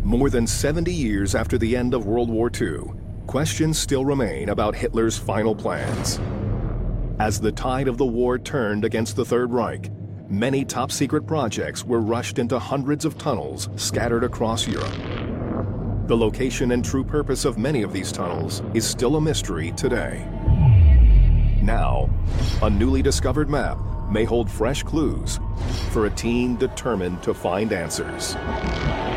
More than 70 years after the end of World War II, questions still remain about Hitler's final plans. As the tide of the war turned against the Third Reich, many top-secret projects were rushed into hundreds of tunnels scattered across Europe. The location and true purpose of many of these tunnels is still a mystery today. Now, a newly discovered map may hold fresh clues for a team determined to find answers.